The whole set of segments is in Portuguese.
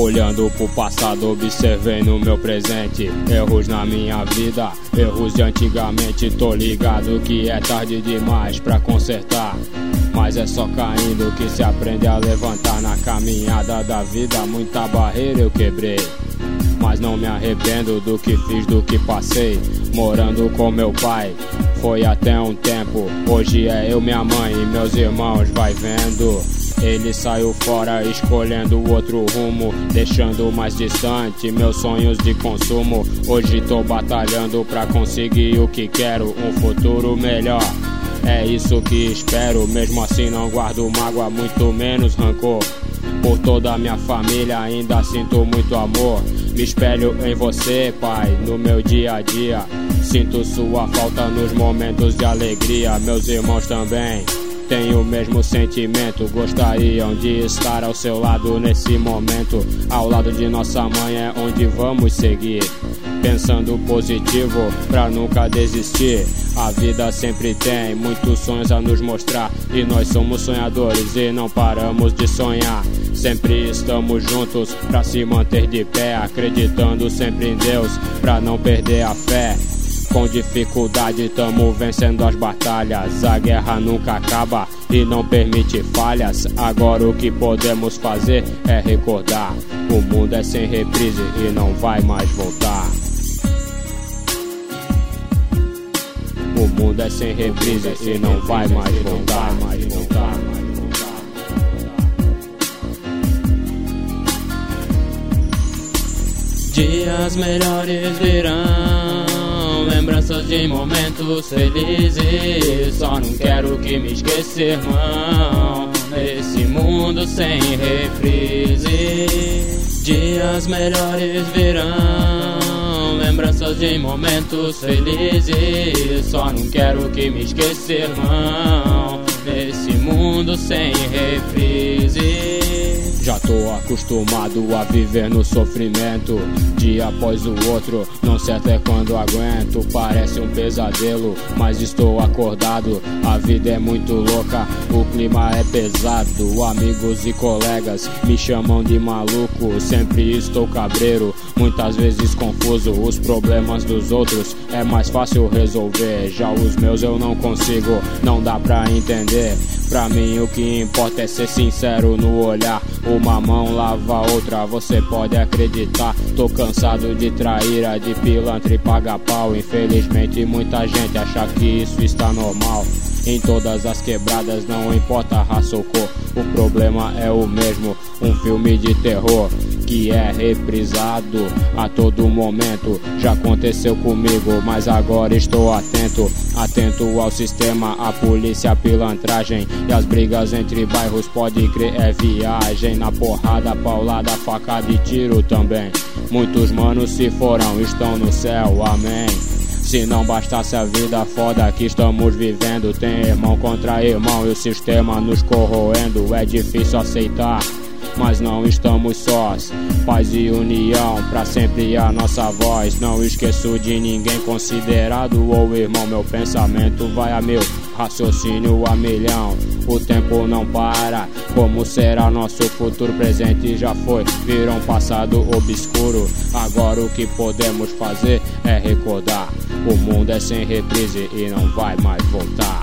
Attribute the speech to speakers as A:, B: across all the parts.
A: Olhando pro passado, observei no meu presente erros na minha vida, erros de antigamente. Tô ligado que é tarde demais pra consertar, mas é só caindo que se aprende a levantar. Na caminhada da vida muita barreira eu quebrei, mas não me arrependo do que fiz, do que passei. Morando com meu pai foi até um tempo, hoje é eu, minha mãe e meus irmãos, vai vendo. Ele saiu fora escolhendo outro rumo, deixando mais distante meus sonhos de consumo. Hoje tô batalhando pra conseguir o que quero, um futuro melhor, é isso que espero. Mesmo assim não guardo mágoa, muito menos rancor. Por toda a minha família ainda sinto muito amor. Me espelho em você, pai, no meu dia a dia. Sinto sua falta nos momentos de alegria. Meus irmãos também têm o mesmo sentimento, gostariam de estar ao seu lado nesse momento. Ao lado de nossa mãe é onde vamos seguir, pensando positivo pra nunca desistir. A vida sempre tem muitos sonhos a nos mostrar, e nós somos sonhadores e não paramos de sonhar. Sempre estamos juntos pra se manter de pé, acreditando sempre em Deus pra não perder a fé. Com dificuldade tamo vencendo as batalhas, a guerra nunca acaba e não permite falhas. Agora o que podemos fazer é recordar, o mundo é sem reprise e não vai mais voltar. O mundo é sem reprise e não vai mais voltar. Dias melhores virão, lembranças de momentos felizes. Só não quero que me esqueça, irmão, nesse mundo sem reprise. Dias melhores virão, lembranças de momentos felizes. Só não quero que me esqueça, irmão, nesse mundo sem reprise. Já tô acostumado a viver no sofrimento, dia após o outro, não sei até quando aguento. Parece um pesadelo, mas estou acordado. A vida é muito louca, o clima é pesado. Amigos e colegas me chamam de maluco, sempre estou cabreiro, muitas vezes confuso. Os problemas dos outros é mais fácil resolver, já os meus eu não consigo, não dá pra entender. Pra mim o que importa é ser sincero no olhar. Uma mão lava a outra, você pode acreditar. Tô cansado de traíra, de pilantra e paga pau. Infelizmente muita gente acha que isso está normal. Em todas as quebradas, não importa a raça ou cor, o problema é o mesmo, um filme de terror que é reprisado a todo momento. Já aconteceu comigo, mas agora estou atento, atento ao sistema, a polícia, a pilantragem e as brigas entre bairros, pode crer, é viagem. Na porrada, paulada, facada e tiro também. Muitos manos se foram, estão no céu, amém. Se não bastasse a vida foda que estamos vivendo, tem irmão contra irmão e o sistema nos corroendo. É difícil aceitar, mas não estamos sós. Paz e união, pra sempre a nossa voz. Não esqueço de ninguém considerado ou irmão. Meu pensamento vai a mil, raciocínio a milhão. O tempo não para, como será nosso futuro? Presente já foi, virou um passado obscuro. Agora o que podemos fazer é recordar, o mundo é sem reprise e não vai mais voltar.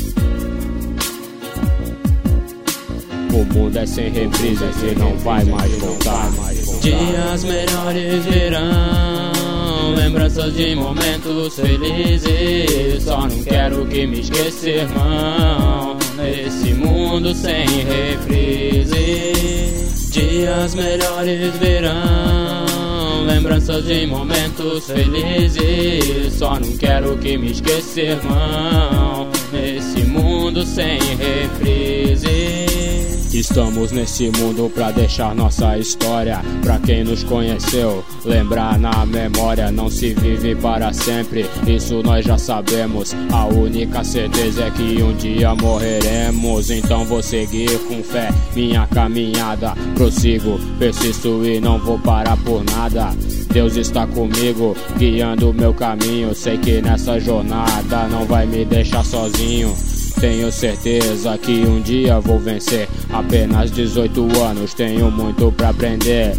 A: O mundo é sem reprise e não vai mais voltar. Dias melhores virão, lembranças de momentos felizes. Só não quero que me esqueça, irmão, nesse mundo sem reprise. Dias melhores virão, lembranças de momentos felizes. Só não quero que me esqueça, irmão, nesse mundo sem reprise. Estamos nesse mundo pra deixar nossa história, pra quem nos conheceu, lembrar na memória. Não se vive para sempre, isso nós já sabemos. A única certeza é que um dia morreremos. Então vou seguir com fé minha caminhada, prossigo, persisto e não vou parar por nada. Deus está comigo, guiando o meu caminho. Sei que nessa jornada não vai me deixar sozinho. Tenho certeza que um dia vou vencer. Apenas 18 anos, tenho muito pra aprender.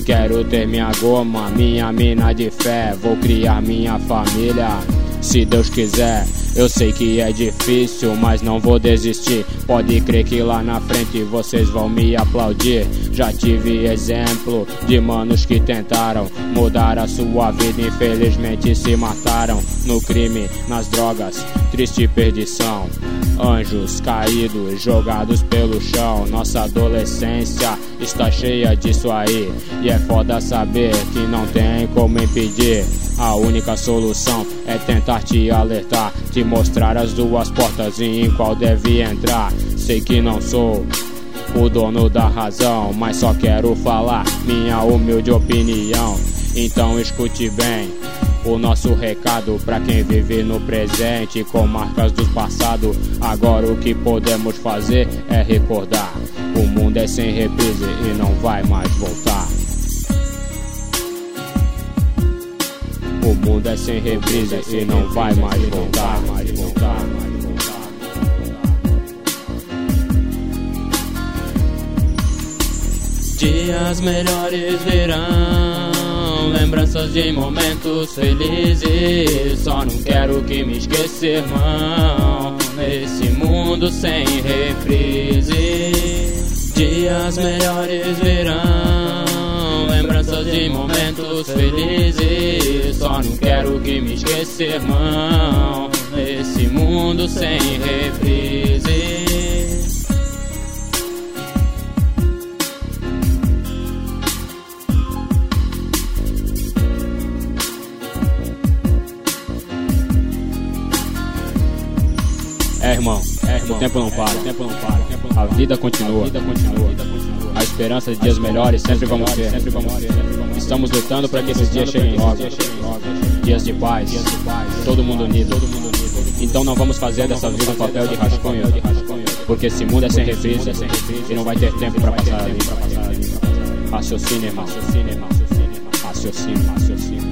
A: Quero ter minha goma, minha mina de fé. Vou criar minha família, se Deus quiser. Eu sei que é difícil, mas não vou desistir. Pode crer que lá na frente vocês vão me aplaudir. Já tive exemplo de manos que tentaram mudar a sua vida, infelizmente se mataram no crime, nas drogas, triste perdição. Anjos caídos, jogados pelo chão. Nossa adolescência está cheia disso aí, e é foda saber que não tem como impedir. A única solução é tentar te alertar, te mostrar as duas portas e em qual deve entrar. Sei que não sou o dono da razão, mas só quero falar minha humilde opinião. Então escute bem o nosso recado pra quem vive no presente com marcas do passado. Agora o que podemos fazer é recordar: o mundo é sem reprise e não vai mais voltar. O mundo é sem reprise e não vai mais voltar. Dias melhores virão, lembranças de momentos felizes. Só não quero que me esqueça, irmão, nesse mundo sem reprise. Dias melhores virão, lembranças de momentos felizes. Só não quero que me esqueça, irmão, nesse mundo sem reprise. Irmão, o tempo não para, a vida continua, a esperança de dias melhores sempre vamos ter. Estamos lutando para que esses dias cheguem logo, dias de paz, todo mundo unido. Então não vamos fazer dessa vida um papel de rascunho, porque esse mundo é sem reprise e não vai ter tempo para passar ali. Raciocínio, irmão, raciocínio.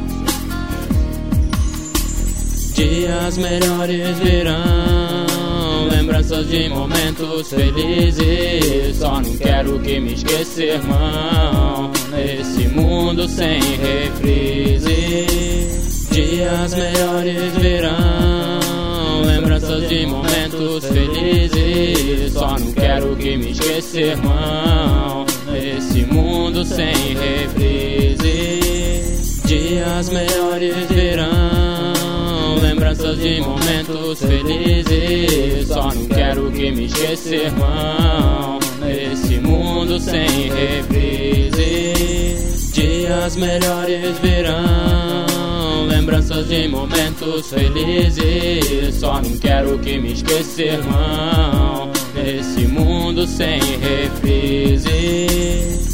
A: Dias melhores virão, lembranças de momentos felizes. Só não quero que me esqueça, irmão, nesse mundo sem reprise. Dias melhores virão, lembranças de momentos felizes. Só não quero que me esqueça, irmão, nesse mundo sem reprise. Dias melhores virão, lembranças de momentos felizes. Só não quero que me esqueça, irmão, nesse mundo sem reprise. Dias melhores virão, lembranças de momentos felizes. Só não quero que me esqueça, irmão, nesse mundo sem reprise.